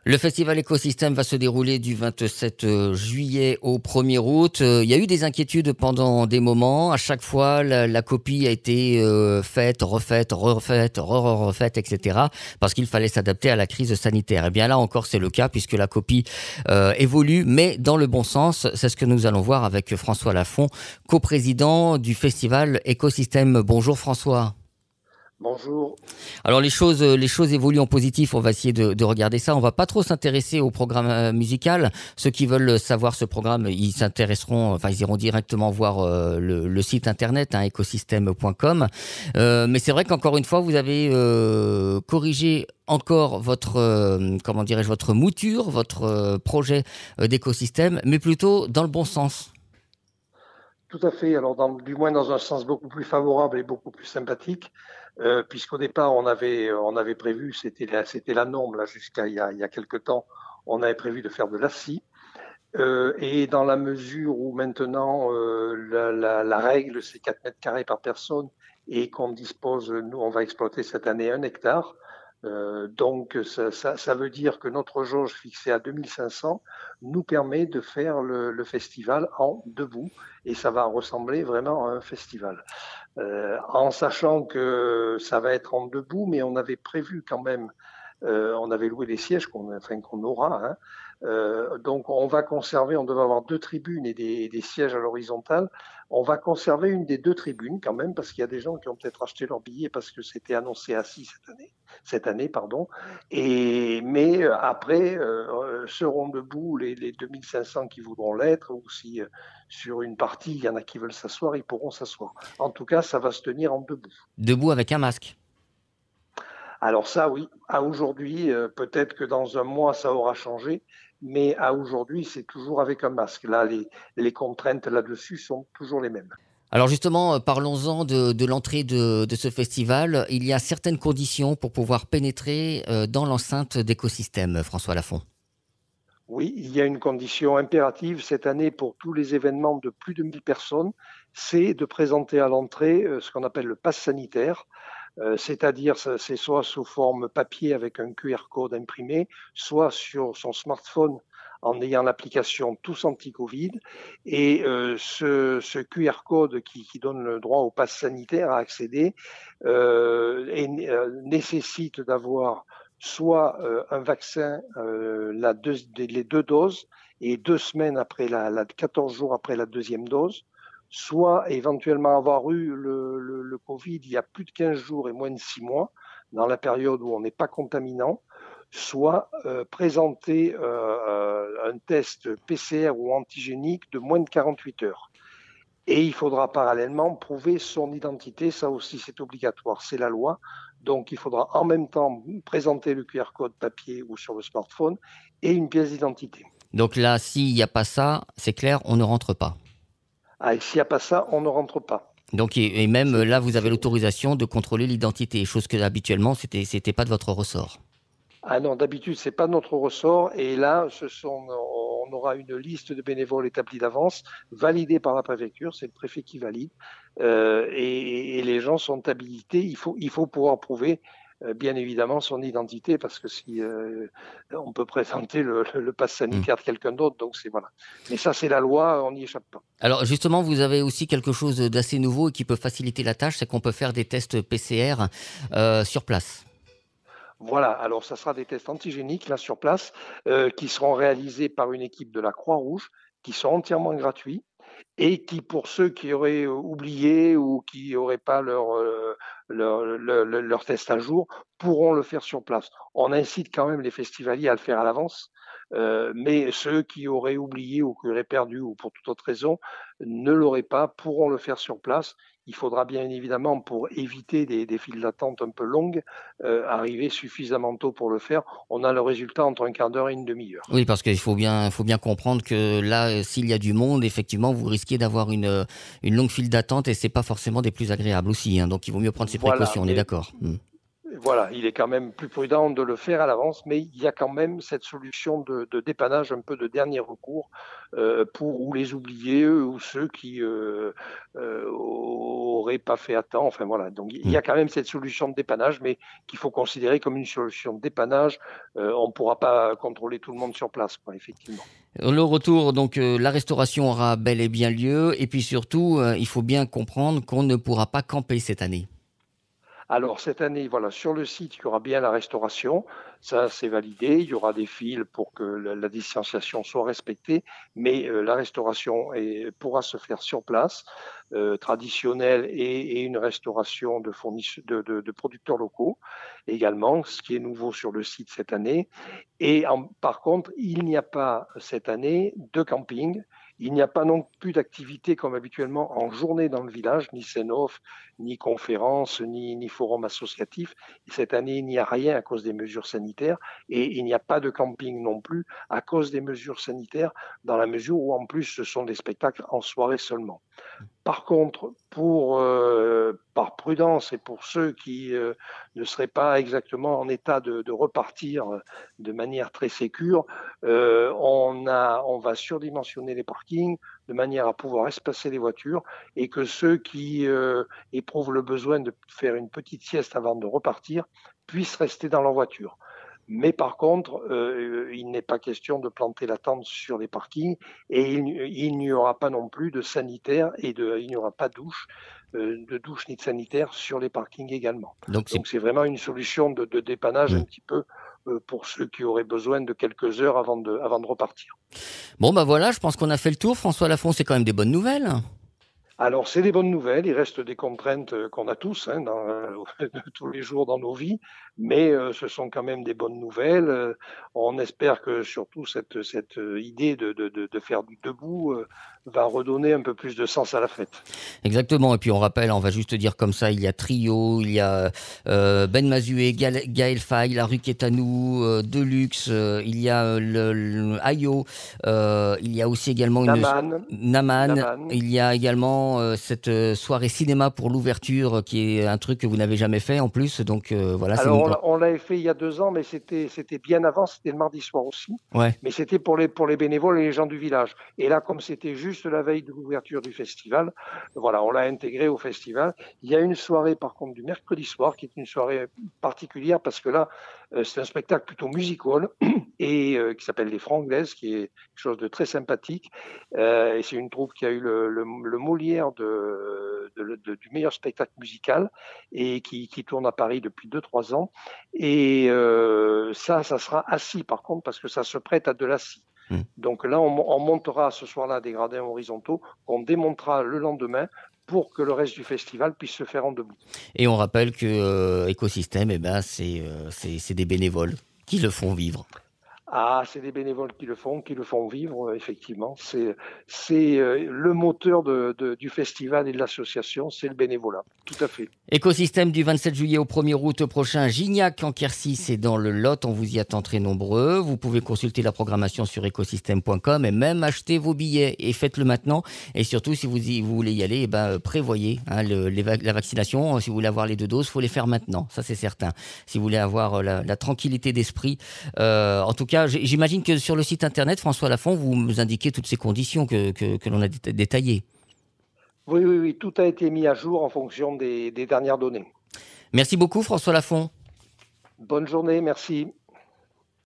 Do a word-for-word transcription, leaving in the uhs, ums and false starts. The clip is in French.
Le festival Écosystème va se dérouler du vingt-sept juillet au premier août. Il y a eu des inquiétudes pendant des moments. À chaque fois, la, la copie a été euh, faite, refaite, refaite, re-refaite, et cetera. Parce qu'il fallait s'adapter à la crise sanitaire. Et bien là encore, c'est le cas puisque la copie euh, évolue, mais dans le bon sens. C'est ce que nous allons voir avec François Lafont, coprésident du festival Écosystème. Bonjour François. Bonjour. Alors les choses, les choses évoluent en positif. On va essayer de, de regarder ça. On va pas trop s'intéresser au programme musical. Ceux qui veulent savoir ce programme, ils s'intéresseront, enfin ils iront directement voir euh, le, le site internet hein, écosystème point com. Euh, mais c'est vrai qu'encore une fois, vous avez euh, corrigé encore votre, euh, comment dirais-je, votre mouture, votre euh, projet euh, d'écosystème, mais plutôt dans le bon sens. Tout à fait. Alors, dans, du moins dans un sens beaucoup plus favorable et beaucoup plus sympathique, euh, puisqu'au départ, on avait, on avait prévu, c'était la, c'était la norme, là, jusqu'à il y a, il y a quelques temps, on avait prévu de faire de l'A C I. Euh, et dans la mesure où maintenant, euh, la, la, la règle, c'est quatre mètres carrés par personne et qu'on dispose, nous, on va exploiter cette année un hectare. Euh, donc, ça, ça, ça veut dire que notre jauge fixée à deux mille cinq cents nous permet de faire le, le festival en debout et ça va ressembler vraiment à un festival. Euh, en sachant que ça va être en debout, mais on avait prévu quand même, euh, on avait loué des sièges qu'on, enfin, qu'on aura. Hein. Euh, donc, on va conserver, on devait avoir deux tribunes et des, des sièges à l'horizontale. On va conserver une des deux tribunes quand même, parce qu'il y a des gens qui ont peut-être acheté leur billet parce que c'était annoncé assis cette année, cette année, pardon. Et, mais après, euh, seront debout les, les deux mille cinq cents qui voudront l'être, ou si euh, sur une partie, il y en a qui veulent s'asseoir, ils pourront s'asseoir. En tout cas, ça va se tenir en debout. Debout avec un masque. Alors ça, oui, à aujourd'hui, euh, peut-être que dans un mois, ça aura changé, mais à aujourd'hui, c'est toujours avec un masque. Là, les, les contraintes là-dessus sont toujours les mêmes. Alors justement, parlons-en de, de l'entrée de, de ce festival. Il y a certaines conditions pour pouvoir pénétrer euh, dans l'enceinte d'Écosystème, François Lafont. Oui, il y a une condition impérative cette année pour tous les événements de plus de mille personnes, c'est de présenter à l'entrée euh, ce qu'on appelle le pass sanitaire. Euh, c'est-à-dire c'est soit sous forme papier avec un Q R code imprimé, soit sur son smartphone en ayant l'application Tous Anti-Covid. Et euh, ce, ce Q R code qui, qui donne le droit au pass sanitaire à accéder euh, et, euh, nécessite d'avoir soit euh, un vaccin, euh, la deux, les deux doses, et deux semaines après la, la quatorze jours après la deuxième dose, soit éventuellement avoir eu le, le, le Covid il y a plus de quinze jours et moins de six mois, dans la période où on n'est pas contaminant, soit euh, présenter euh, un test P C R ou antigénique de moins de quarante-huit heures. Et il faudra parallèlement prouver son identité, ça aussi c'est obligatoire, c'est la loi. Donc il faudra en même temps présenter le Q R code papier ou sur le smartphone et une pièce d'identité. Donc là, s'il n'y a pas ça, c'est clair, on ne rentre pas. Ah, et s'il n'y a pas ça, on ne rentre pas. Donc, et, et même là, vous avez l'autorisation de contrôler l'identité, chose que habituellement, c'était, c'était pas de votre ressort. Ah non, d'habitude, c'est pas notre ressort. Et là, ce sont, on aura une liste de bénévoles établie d'avance, validée par la préfecture. C'est le préfet qui valide. Euh, et, et les gens sont habilités. Il faut, il faut pouvoir prouver, euh, bien évidemment, son identité, parce que si euh, on peut présenter le, le, le pass sanitaire de quelqu'un d'autre, donc c'est voilà. Mais ça, c'est la loi, on n'y échappe pas. Alors justement, vous avez aussi quelque chose d'assez nouveau et qui peut faciliter la tâche, c'est qu'on peut faire des tests P C R euh, sur place. Voilà, alors ça sera des tests antigéniques là sur place euh, qui seront réalisés par une équipe de la Croix-Rouge, qui sont entièrement gratuits et qui, pour ceux qui auraient oublié ou qui n'auraient pas leur, euh, leur, leur, leur test à jour, pourront le faire sur place. On incite quand même les festivaliers à le faire à l'avance, euh, mais ceux qui auraient oublié ou qui auraient perdu ou pour toute autre raison ne l'auraient pas, pourront le faire sur place. Il faudra bien évidemment, pour éviter des, des files d'attente un peu longues, euh, arriver suffisamment tôt pour le faire. On a le résultat entre un quart d'heure et une demi-heure. Oui, parce qu'il faut bien, faut bien comprendre que là, s'il y a du monde, effectivement, vous risquez d'avoir une, une longue file d'attente et c'est pas forcément des plus agréables aussi. Hein, donc, il vaut mieux prendre ses Voilà, précautions, on mais, est d'accord. Mmh. Voilà, il est quand même plus prudent de le faire à l'avance, mais il y a quand même cette solution de, de dépannage un peu de dernier recours euh, pour ou les oubliés eux, ou ceux qui euh, euh, auraient pas fait à temps. Enfin voilà, donc il y Mm. a quand même cette solution de dépannage, mais qu'il faut considérer comme une solution de dépannage. Euh, on ne pourra pas contrôler tout le monde sur place, quoi, effectivement. Le retour, donc euh, la restauration aura bel et bien lieu. Et puis surtout, euh, il faut bien comprendre qu'on ne pourra pas camper cette année. Alors cette année, voilà, sur le site, il y aura bien la restauration, ça c'est validé, il y aura des fils pour que la, la distanciation soit respectée, mais euh, la restauration est- pourra se faire sur place, euh, traditionnelle et, et une restauration de, fournisse- de, de- de producteurs locaux également, ce qui est nouveau sur le site cette année. Et en- par contre, il n'y a pas cette année de camping. Il n'y a pas non plus d'activité comme habituellement en journée dans le village, ni scène-off, ni conférence, ni, ni forum associatif. Et cette année, il n'y a rien à cause des mesures sanitaires et il n'y a pas de camping non plus à cause des mesures sanitaires, dans la mesure où en plus ce sont des spectacles en soirée seulement. Par contre, pour, euh, par prudence et pour ceux qui euh, ne seraient pas exactement en état de, de repartir de manière très sécure, euh, on, a, on va surdimensionner les parkings de manière à pouvoir espacer les voitures et que ceux qui euh, éprouvent le besoin de faire une petite sieste avant de repartir puissent rester dans leur voiture. Mais par contre, euh, il n'est pas question de planter la tente sur les parkings et il, il n'y aura pas non plus de sanitaire et de, il n'y aura pas de douche, euh, de douche ni de sanitaire sur les parkings également. Donc c'est Donc c'est vraiment une solution de, de dépannage Mm. un petit peu euh, pour ceux qui auraient besoin de quelques heures avant de, avant de repartir. Bon, bah voilà, je pense qu'on a fait le tour. François Lafont, c'est quand même des bonnes nouvelles. Alors, c'est des bonnes nouvelles. Il reste des contraintes euh, qu'on a tous hein, dans, euh, tous les jours dans nos vies, mais euh, ce sont quand même des bonnes nouvelles. Euh, on espère que surtout cette, cette euh, idée de, de, de, de faire du debout euh, va redonner un peu plus de sens à la fête. Exactement. Et puis on rappelle, on va juste dire comme ça, il y a Trio, il y a euh, Ben Mazué, Gaël, Gaël Faye, La Rue Quétanou, euh, Deluxe, euh, il y a euh, le, le Ayo, euh, il y a aussi également une Naman, Naman, Naman. il y a également euh, cette euh, soirée cinéma pour l'ouverture euh, qui est un truc que vous n'avez jamais fait en plus. Donc euh, voilà, c'est Alors, une... on, l'a- on l'avait fait il y a deux ans, mais c'était, c'était bien avant, c'était le mardi soir aussi. Ouais. Mais c'était pour les, pour les bénévoles et les gens du village. Et là, comme c'était juste la veille de l'ouverture du festival, voilà, on l'a intégré au festival. Il y a une soirée, par contre, du mercredi soir, qui est une soirée particulière parce que là, euh, c'est un spectacle plutôt musical et euh, qui s'appelle Les Franglaises, qui est quelque chose de très sympathique. Euh, et c'est une troupe qui a eu le, le, le Molière de, de, de, du meilleur spectacle musical et qui, qui tourne à Paris depuis deux trois ans. Et euh, ça, ça sera assis par contre, parce que ça se prête à de l'assis. Mm. Donc là, on, on montera ce soir-là des gradins horizontaux qu'on démontera le lendemain pour que le reste du festival puisse se faire en debout. Et on rappelle que euh, Écosystème, eh ben, c'est, euh, c'est, c'est des bénévoles qui le font vivre. Ah, c'est des bénévoles qui le font, qui le font vivre, effectivement. C'est, c'est euh, le moteur de, de, du festival et de l'association, c'est le bénévolat, tout à fait. Écosystème du vingt-sept juillet au premier août prochain, Gignac en Quercy, c'est dans le Lot, on vous y attend très nombreux. Vous pouvez consulter la programmation sur écosystème point com et même acheter vos billets et faites-le maintenant. Et surtout, si vous, y, vous voulez y aller, eh ben, prévoyez hein, le, les, la vaccination. Si vous voulez avoir les deux doses, il faut les faire maintenant, ça c'est certain. Si vous voulez avoir la, la tranquillité d'esprit. Euh, en tout cas, j'imagine que sur le site internet, François Lafont, vous nous indiquez toutes ces conditions que, que, que l'on a détaillées. Oui, oui, oui, tout a été mis à jour en fonction des, des dernières données. Merci beaucoup François Lafont. Bonne journée, merci.